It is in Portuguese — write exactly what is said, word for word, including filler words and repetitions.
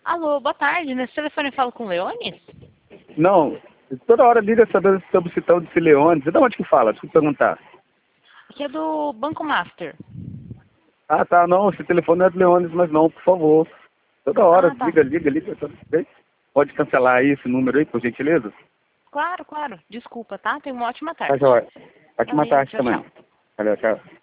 Alô, boa tarde. Nesse telefone eu falo com o Leone? Não, toda hora liga sabendo sobre esse tal de Leone. Você de onde que fala? Deixa eu perguntar. Aqui é do Banco Master. Ah, tá, não, esse telefone não é do Leones, mas não, por favor. Toda hora, Ah, tá. liga, liga, liga. Pode cancelar aí esse número aí, por gentileza? Claro, claro. Desculpa, tá? Tenha uma ótima Tá, tarde. joia. Ótima Valeu, tarde tchau, também. tchau. Valeu, tchau.